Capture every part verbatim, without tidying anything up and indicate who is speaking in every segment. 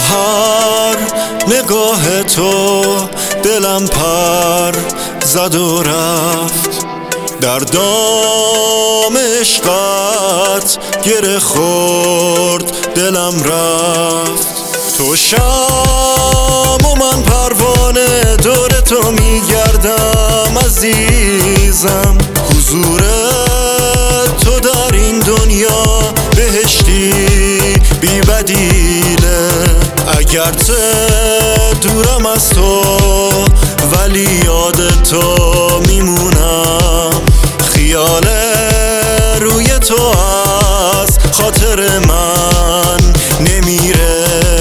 Speaker 1: هر نگاه تو دلم پر زد و رفت، در دام عشقت گره خورد دلم رفت. تو شام و من پروانه دور تو میگردم عزیزم، حضور تو در این دنیا بهشتی بی بدیله. اگر دورم از تو ولی یاد تو میمونم، خیال روی تو از خاطر من نمیره.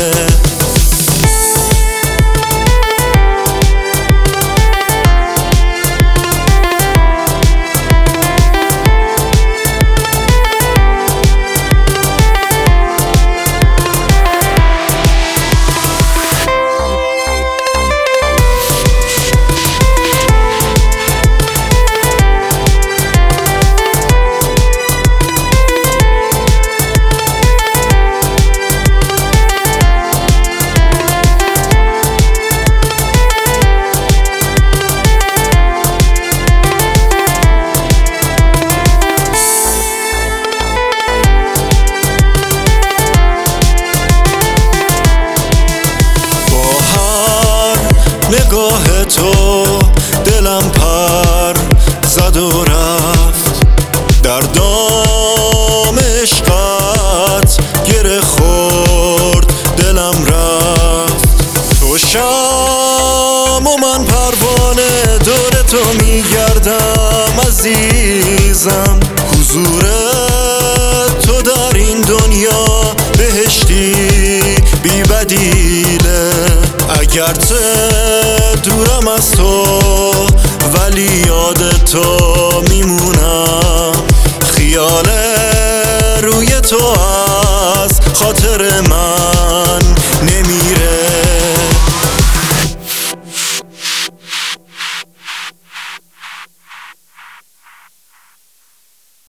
Speaker 1: نگاه تو دلم پر زد و رفت، در دام عشقت گره خورد دلم رفت. تو شام و من پروانه دور تو میگردم عزیزم، حضور تو در این دنیا بهشتی بی بدیله. اگر دورم از تو ولی یاد تو میمونم، خیال روی تو از خاطر من